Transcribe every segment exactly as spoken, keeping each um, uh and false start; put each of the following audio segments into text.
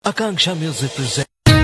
Akanksha Music presents.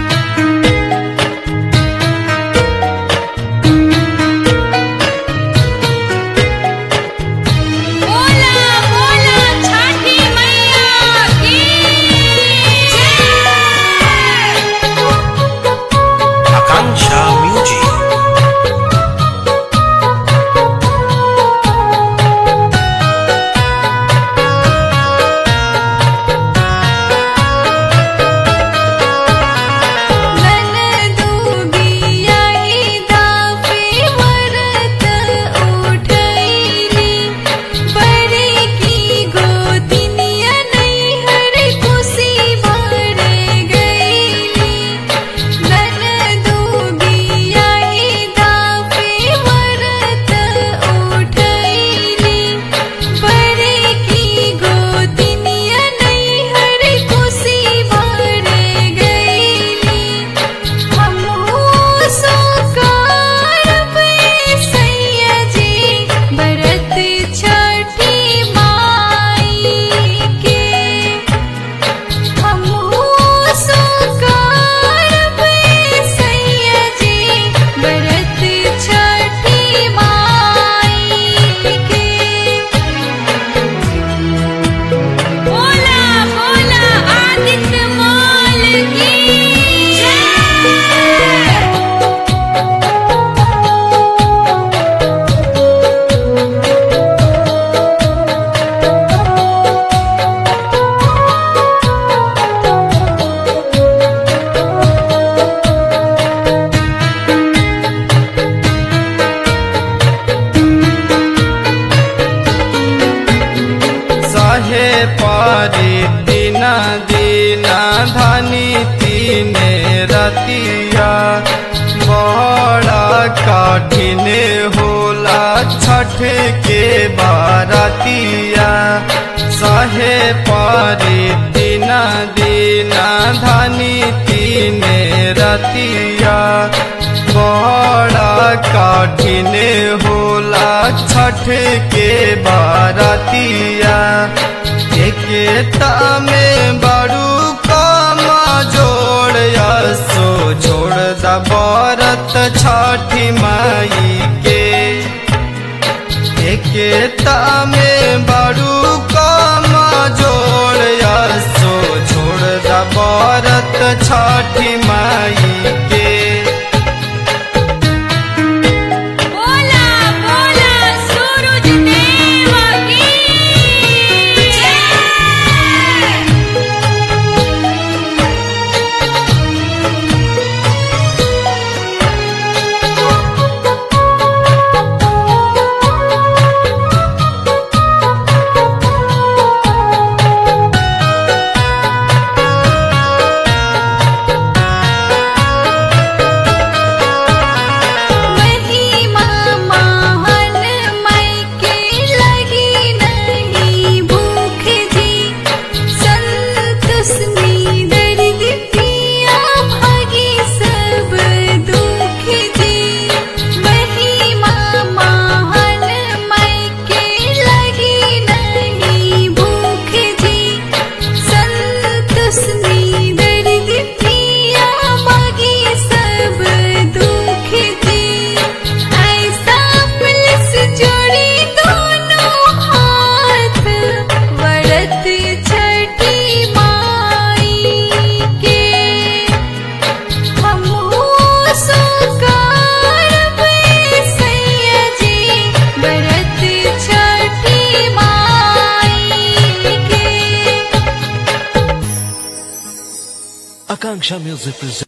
पारी दीना दीना धानी तीने रतिया बड़ा कठिन होला छठ के बारतिया सहे पारी दीना दीना धानी तीने रतिया बड़ा कठिन होला छठ के बारतिया एकेता में बड़ू कामा जोड़ सो छोड़ द बरत छठी माई के एकेता में बड़ू कामा जोड़ सो छोड़ द बरत छठी माई के Akanksha Music presents.